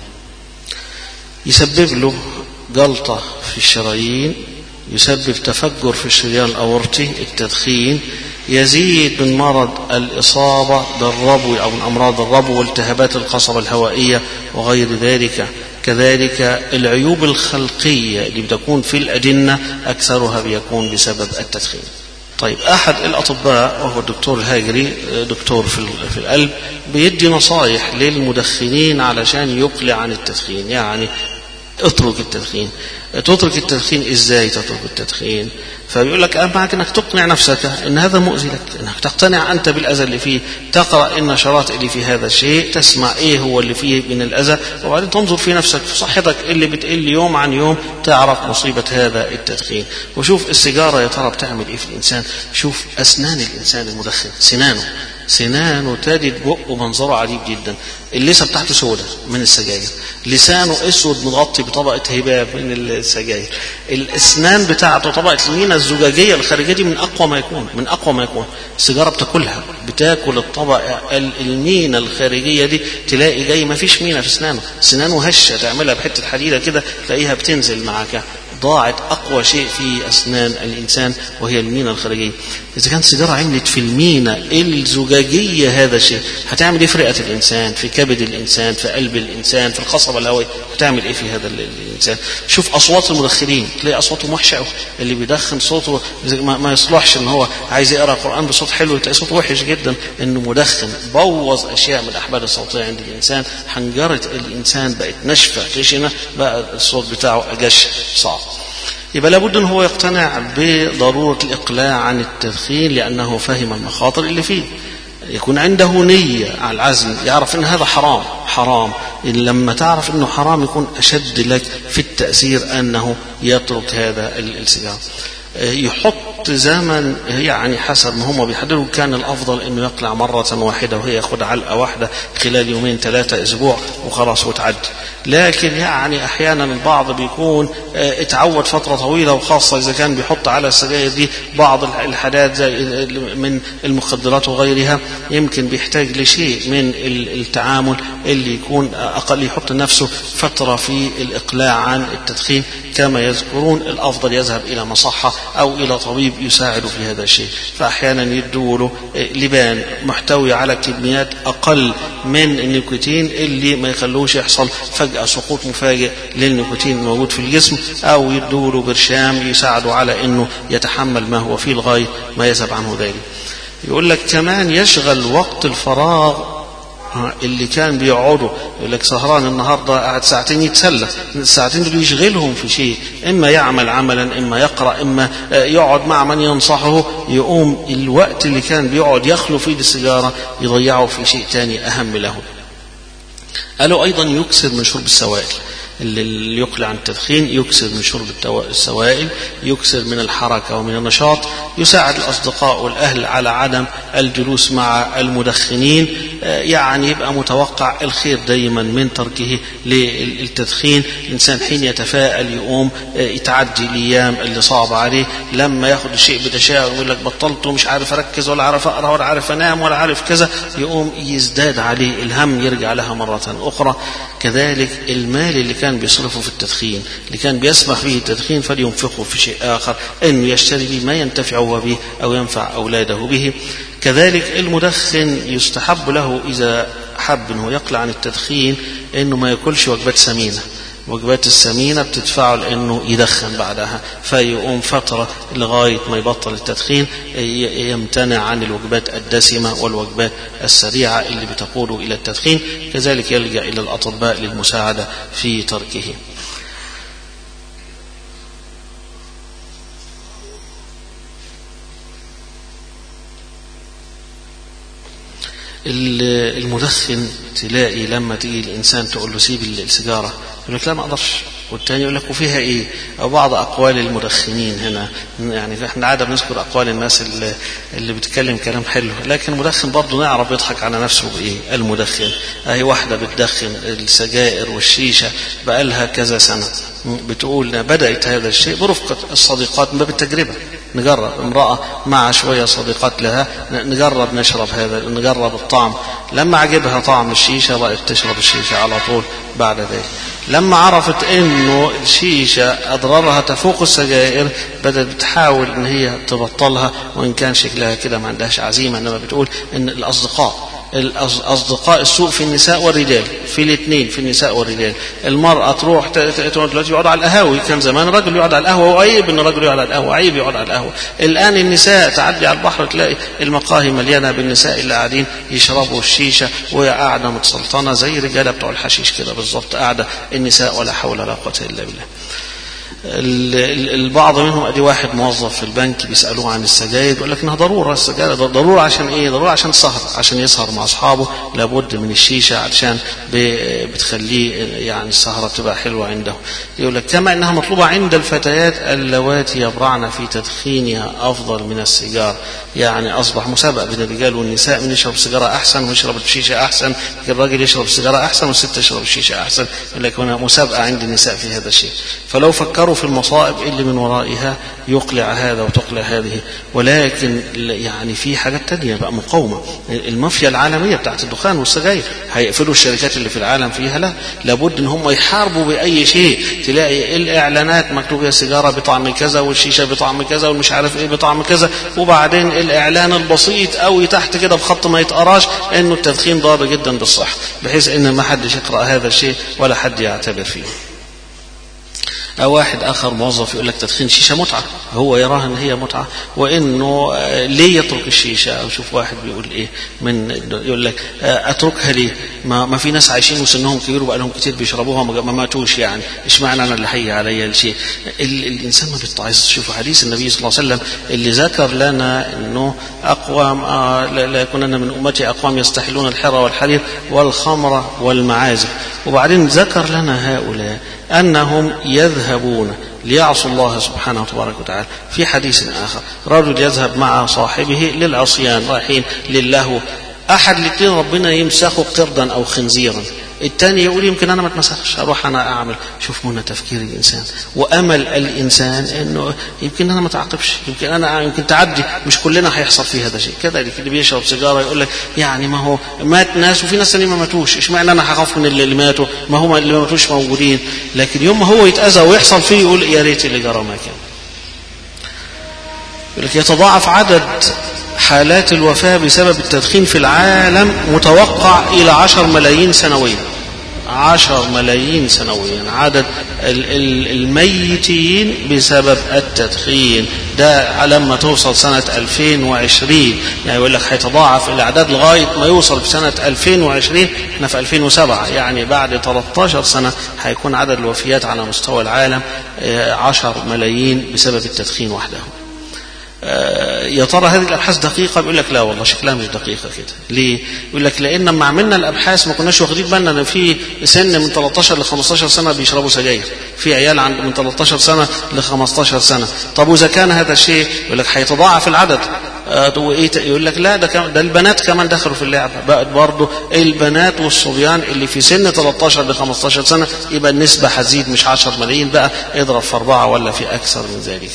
A: يسبب له جلطة في الشرايين، يسبب تفجر في الشريان الأورطي التدخين، يزيد من مرض الإصابة بالربو أو من أمراض الربو والتهابات القصبة الهوائية وغير ذلك. كذلك العيوب الخلقية اللي بتكون في الأجنة أكثرها بيكون بسبب التدخين. طيب أحد الأطباء وهو الدكتور الهاجري، دكتور في القلب، بيدي نصائح للمدخنين علشان يقلع عن التدخين. يعني اترك التدخين. تترك التدخين ازاي؟ تترك التدخين فبيقول لك اهم حاجه انك تقنع نفسك ان هذا مؤذي لك، انك تقتنع انت بالاذى اللي فيه، تقرا النشرات اللي في هذا الشيء، تسمع ايه هو اللي فيه من الاذى، وبعدين تنظر في نفسك في صحتك اللي بتقل يوم عن يوم، تعرف مصيبه هذا التدخين. وشوف السيجاره يا ترى بتعمل ايه في الانسان. شوف اسنان الانسان المدخن، سنانه سنانه تجد بقه منظره عجيب جدا، اللثه بتاعته سوداء من السجاير، لسانه اسود متغطي بطبقه هباب من السجاير، الاسنان بتاعته طبقه المينا الزجاجيه الخارجيه دي من اقوى ما يكون، من اقوى ما يكون. السيجاره بتاكلها، بتاكل الطبقه المينا الخارجيه دي، تلاقي جاي ما فيش مينا في اسنانه، سنانه هشه تعملها بحته حديده كده تلاقيها بتنزل معاك. ضاعت أقوى شيء في أسنان الإنسان وهي المينا الخارجية. إذا كانت السيجارة عملت في المينا الزجاجية هذا الشيء، هتعمل إيه في رئة الإنسان، في كبد الإنسان، في قلب الإنسان، في القصبة الهوائية، هتعمل إيه في هذا الإنسان. شوف أصوات المدخنين، تلاقي أصواتهم وحشة قوي. اللي بيدخن صوته ما يصلحش إن هو عايز يقرأ قرآن بصوت حلو، تلاقي صوته وحش جدا، إنه مدخن بوظ أشياء من الأحبال الصوتية عند الإنسان. حنجرة الإنسان بقت ناشفة خشنة، بقى الصوت بتاعه أجش صعب. يبقى لابد أن هو يقتنع بضرورة الإقلاع عن التدخين، لأنه فهم المخاطر اللي فيه. يكون عنده نية على العزم، يعرف أن هذا حرام حرام. لما تعرف أنه حرام يكون أشد لك في التأثير أنه يترك هذا السيجار. يحط زمن يعني حسب ما هم بيحددوا، كان الأفضل أنه يقلع مرة واحدة وهي يأخذ علقة واحدة خلال يومين ثلاثة أسبوع وخلاص وتعدي. لكن يعني أحيانا البعض بيكون اتعود فترة طويلة، وخاصة إذا كان بيحط على السجاير دي بعض الحاجات زي من المخدرات وغيرها، يمكن بيحتاج لشيء من التعامل اللي يكون أقل، يحط نفسه فترة في الإقلاع عن التدخين. كما يذكرون الأفضل يذهب إلى مصحة أو إلى طبيب يساعده في هذا الشيء. فأحيانا يدوا له لبان محتوي على كميات أقل من النيكوتين اللي ما يخلوش يحصل فجأة سقوط مفاجئ للنيكوتين الموجود في الجسم، أو يدوا له برشام يساعده على أنه يتحمل ما هو فيه لغاية ما يذهب عنه ذلك. يقول لك كمان يشغل وقت الفراغ اللي كان بيقعدوا، يقول لك سهران النهارده قاعد ساعتين يتسلى، الساعتين دول يشغلهم في شيء، اما يعمل عملا، اما يقرا، اما يقعد مع من ينصحه، يقوم الوقت اللي كان بيقعد يخلو فيه بالسيجاره يضيعه في شيء تاني اهم له. قالوا ايضا يكثر من شرب السوائل، اللي يقلع عن التدخين يكثر من شرب السوائل، يكثر من الحركة ومن النشاط، يساعد الأصدقاء والأهل على عدم الجلوس مع المدخنين. يعني يبقى متوقع الخير دايما من تركه للتدخين. الإنسان حين يتفاءل يقوم يتعدي الأيام اللي صعب عليه، لما ياخد الشيء بتشاؤم يقول لك بطلته مش عارف أركز ولا عارف أقرأ ولا عارف أنام ولا عارف كذا، يقوم يزداد عليه الهم يرجع لها مرة أخرى. كذلك المال اللي كان بيصرفه في التدخين، اللي كان بيسمح به التدخين، فلينفقه في شيء آخر، أنه يشتري به ما ينتفع هو به أو ينفع أولاده به. كذلك المدخن يستحب له إذا حب أنه يقلع عن التدخين أنه ما يأكلش وجبات سمينة. وجبات السمينة بتدفعه لأنه يدخن بعدها، فيقوم فترة لغاية ما يبطل التدخين يمتنع عن الوجبات الدسمة والوجبات السريعة اللي بتقوده إلى التدخين. كذلك يلجأ إلى الأطباء للمساعدة في تركه. المدخن تلاقي لما تيجي الإنسان تقول له سيب السيجارة يقول لك لا ما أقدرش، والتاني يقول لك وفيها إيه؟ أو بعض أقوال المدخنين هنا، يعني إحنا عادة بنذكر أقوال الناس اللي, اللي بتتكلم كلام حلو، لكن المدخن برضه نعرف يضحك على نفسه بإيه. المدخن أهي واحدة بتدخن السجائر والشيشة بقالها كذا سنة، بتقول بدأت هذا الشيء برفقة الصديقات من باب التجربة، نجرب امرأة مع شوية صديقات لها نجرب نشرب هذا، نجرب الطعم، لما عجبها طعم الشيشة بقت تشرب الشيشة على طول. بعد ذلك لما عرفت انه الشيشة اضرارها تفوق السجائر بدأت بتحاول ان هي تبطلها، وان كان شكلها كده ما عندهاش عزيمة، انما بتقول ان الاصدقاء الأصدقاء السوء في النساء والرجال، في الاثنين في النساء والرجال. المرأة تروح دلوقتي يقعد على القهاوي، كان زمان رجل يقعد على القهوة وعيب ان الرجل يقعد على القهوة، عيب يقعد على القهوة. الآن النساء تعدي على البحر تلاقي المقاهي مليانة بالنساء اللي قاعدين يشربوا الشيشة وهي قاعدة متسلطنة زي رجالة بتوع الحشيش كده بالظبط، قاعدة النساء ولا حول ولا قوة إلا بالله. البعض منهم ادي واحد موظف في البنك بيسالوه عن السجاير يقول لك انها ضروره، السجاير ضروره عشان ايه؟ ضروره عشان السهر، عشان يسهر مع اصحابه لابد من الشيشه علشان بتخليه يعني السهره تبقى حلوه عنده. يقول لك كما انها مطلوبه عند الفتيات اللواتي يبرعن في تدخينها افضل من السيجار، يعني اصبح مسابقه بين الرجال والنساء، من يشرب سيجاره احسن ويشرب الشيشه احسن، الراجل يشرب السيجاره احسن والست تشرب الشيشه احسن. يقول لك هنا مسابقه عند النساء في هذا الشيء. فلو فكروا في المصائب اللي من ورائها يقلع هذا وتقلع هذه. ولكن يعني في حاجات تانية بقى مقاومة، المافيا العالمية بتاعت الدخان والسجاير هيقفلوا الشركات اللي في العالم فيها؟ لا، لابد ان هم يحاربوا بأي شيء. تلاقي الإعلانات مكتوب فيها السيجارة بطعم كذا والشيشة بطعم كذا والمش عارف ايه بطعم كذا، وبعدين الإعلان البسيط قوي تحت كده بخط ما يتقراش انه التدخين ضار جدا بالصحة، بحيث ان ما حدش يقرأ هذا الشيء ولا حد يعتبر فيه. أو واحد آخر موظف يقول لك تدخين شيشة متعة، هو يراها أن هي متعة، وإنه ليه يترك الشيشة. أو شوف واحد بيقول إيه من يقول لك أتركها ليه؟ ما, ما في ناس عايشين وسنهم كبير وبقى لهم كتير بيشربوها ما ماتوش، يعني إيش معنى أنا اللي حي علي الشيء؟ الإنسان ما بيتعظ. شوفوا حديث النبي صلى الله عليه وسلم اللي ذكر لنا إنه أقوام آه لا يكونن من أمتي أقوام يستحلون الحرى والحرير والخمر والمعازف، وبعدين ذكر لنا هؤلاء أنهم يذهبون ليعصوا الله سبحانه وتبارك وتعالى. في حديث آخر رجل يذهب مع صاحبه للعصيان، رايحين لله، أحد الاثنين ربنا يمسخه قردا أو خنزيرا، الثاني يقول يمكن أنا ما اتمسخش أروح أنا أعمل. شوف هنا تفكير الإنسان وأمل الإنسان إنه يمكن أنا ما تعاقبش، يمكن أنا يمكن تعدي، مش كلنا هيحصل فيه هذا الشيء. كذلك اللي بيشرب سيجارة يقول لك يعني ما هو مات ناس وفي ناس اللي ما ماتوش، إيش معنى أنا هخاف من اللي ماتوا؟ ما هم اللي ما ماتوش موجودين. لكن يوم ما هو يتأذى ويحصل فيه يقول يا ريت اللي جرى ما كان. يقول لك يتضاعف عدد حالات الوفاة بسبب التدخين في العالم متوقع إلى عشر ملايين سنويا. عشر ملايين سنويا عدد الميتين بسبب التدخين، ده لما توصل سنة ألفين وعشرين، يعني يقول لك هيتضاعف الأعداد لغاية ما يوصل في سنة ألفين وعشرين. احنا في ألفين وسبعة، يعني بعد ثلاثة عشر سنة هيكون عدد الوفيات على مستوى العالم عشر ملايين بسبب التدخين وحده. يا ترى هذه الأبحاث دقيقة؟ بيقول لك لا والله شكلها مش دقيقة كده. ليه؟ يقول لك لأن لما عملنا الأبحاث ما كناش واخدين بالنا أن في سن من ثلاثة عشر ل خمسة عشر سنة بيشربوا سجاير، في عيال عند من ثلاثة عشر سنة ل خمسة عشر سنة. طب وإذا كان هذا الشيء يقول لك هيتضاعف العدد، وإيه يقول لك لا ده, ده البنات كمان دخلوا في اللعبة، بقت برضه البنات والصبيان اللي في سن ثلاثة عشر ل خمسة عشر سنة يبقى النسبة هتزيد مش عشرة ملايين بقى، اضرب في أربعة ولا في أكثر من ذلك.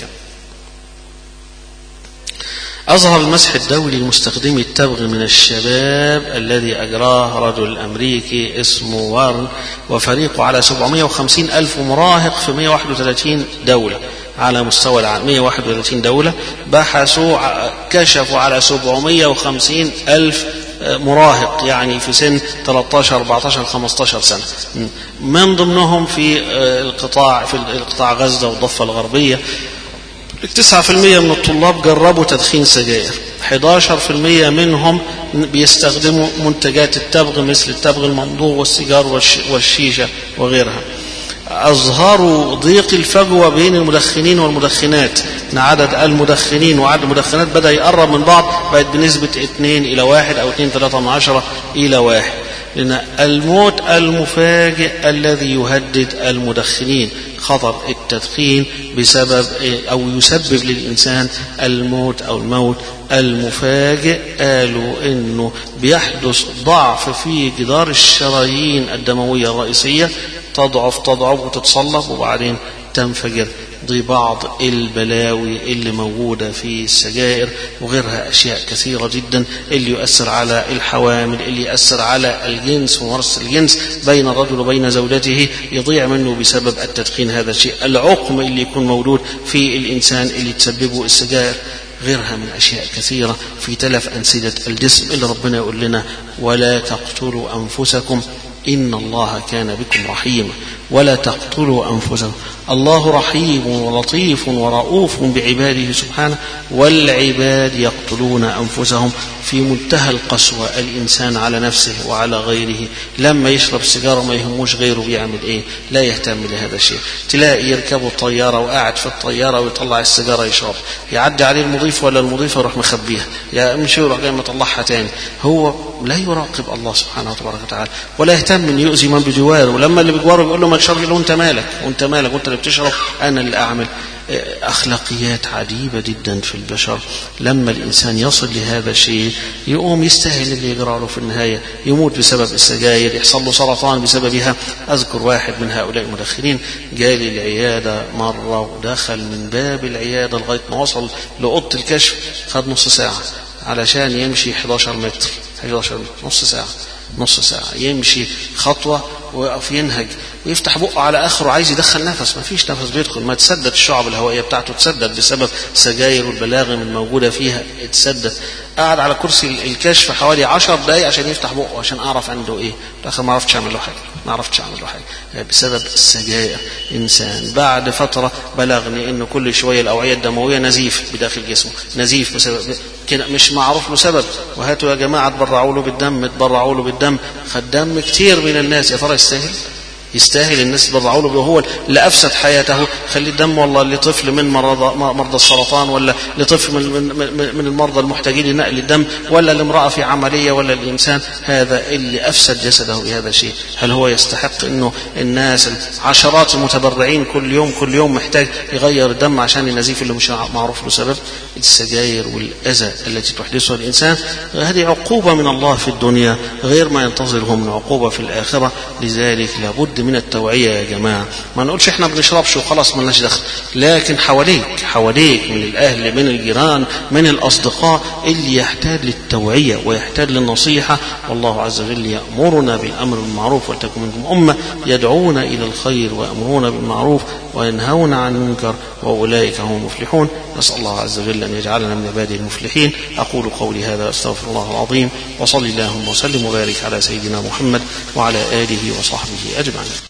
A: أظهر المسح الدولي لمستخدمي التبغ من الشباب الذي أجراه رجل أمريكي اسمه وارن وفريقه على سبعمائة وخمسين ألف مراهق في مائة وواحد وثلاثين دولة على مستوى العالم. مائة وواحد وثلاثين دولة بحثوا كشفوا على سبعمائة وخمسين ألف مراهق يعني في سن ثلاثة عشر أربعة عشر خمسة عشر سنة، من ضمنهم في القطاع في القطاع غزة والضفة الغربية. تسعة بالمئة من الطلاب جربوا تدخين سجائر، أحد عشر بالمئة منهم بيستخدموا منتجات التبغ مثل التبغ الممضوغ والسيجار والشيشة وغيرها. أظهروا ضيق الفجوة بين المدخنين والمدخنات، إن عدد المدخنين وعدد المدخنات بدأ يقرب من بعض، بقت بنسبة اثنين إلى واحد أو اثنين ثلاثة من عشرة إلى واحد. لأن الموت المفاجئ الذي يهدد المدخنين، خطر التدخين بسبب أو يسبب للإنسان الموت أو الموت المفاجئ، قالوا إنه بيحدث ضعف في جدار الشرايين الدموية الرئيسية، تضعف تضعف وتتصلب وبعدين تنفجر. دي بعض البلاوي اللي موجودة في السجائر وغيرها أشياء كثيرة جدا اللي يؤثر على الحوامل، اللي يؤثر على الجنس وممارسة الجنس بين الرجل وبين زوجته، يضيع منه بسبب التدخين. هذا الشيء العقم اللي يكون موجود في الإنسان اللي تسببه السجائر، غيرها من أشياء كثيرة في تلف أنسجة الجسم اللي ربنا يقول لنا ولا تقتلوا أنفسكم إن الله كان بكم رحيما. ولا تقتلوا أنفسكم، الله رحيم ولطيف ورؤوف بعباده سبحانه، والعباد يقتلون أنفسهم في منتهى القسوة. الإنسان على نفسه وعلى غيره، لما يشرب سيجارة ما يهموش غيره بيعمل إيه، لا يهتم لهذا الشيء. تلاقي يركبوا الطيارة وقاعد في الطيارة ويطلع السيجارة يشرب، يعدي عليه المضيف ولا المضيف يروح مخبيها، يا مش يروح جاي مطلعها تاني. هو لا يراقب الله سبحانه وتبارك وتعالى ولا يهتم ان يؤذي من بجواره، ولما اللي بجواره بيقول له ما تشرب له وانت مالك وانت مالك وانت اللي بتشرب انا اللي اعمل. أخلاقيات عجيبة جدا في البشر. لما الإنسان يصل لهذا الشيء يقوم يستاهل اللي يجرى له في النهاية، يموت بسبب السجاير، يحصل له سرطان بسببها. أذكر واحد من هؤلاء المدخنين جالي العيادة مرة ودخل من باب العيادة لغاية ما وصل لأوضة الكشف خد نص ساعة علشان يمشي أحد عشر متر أحد عشر متر، نص ساعة نص ساعة يمشي خطوة ويقف ينهج ويفتح بقه على آخره عايز يدخل نفس، ما فيش نفس بيدخل، ما تسدد الشعب الهوائية بتاعته، تسدد بسبب سجاير والبلاغم الموجودة فيها تسدد. قاعد على كرسي الكشف حوالي عشر دقايق عشان يفتح بقه عشان أعرف عنده إيه، الآخر ما عرفتش أعمل له حاجة ما عرفتش أعمل له حاجة بسبب السجاير. إنسان بعد فترة بلغني إنه كل شوية الأوعية الدموية نزيف بداخل جسمه، نزيف بسبب كده مش معروف له سبب، وهاتوا يا جماعة تبرعوا له بالدم تبرعوا له بالدم، خد دم كتير من الناس، يا ترى يستاهل؟ يستاهل الناس يبرعوا له؟ هو اللي أفسد حياته. خلي الدم والله لطفل من مرضى مرضى السرطان، ولا لطفل من, من, من المرضى المحتاجين لنقل الدم، ولا لامرأة في عملية، ولا الإنسان هذا اللي أفسد جسده بهذا الشيء. هل هو يستحق إنه الناس عشرات المتبرعين كل يوم كل يوم محتاج يغير الدم عشان النزيف اللي مش معروف له سبب؟ السجاير والأذى التي تحدثها الإنسان هذه عقوبة من الله في الدنيا غير ما ينتظره من عقوبة في الآخرة. لذلك لابد من التوعية يا جماعة. ما نقولش احنا بنشربش وخلاص ملناش دخل، لكن حواليك حواليك من الأهل من الجيران من الأصدقاء اللي يحتاج للتوعية ويحتاج للنصيحة. والله عز وجل يأمرنا بالأمر بالمعروف ولتكن منكم أمة يدعون إلى الخير ويأمرون بالمعروف وينهون عن المنكر وأولئك هم المفلحون. نسأل الله عز وجل أن يجعلنا من عباده المفلحين. أقول قولي هذا أستغفر الله العظيم، وصلي اللهم وسلم وبارك على سيدنا محمد وعلى آله وصحبه أجمعين.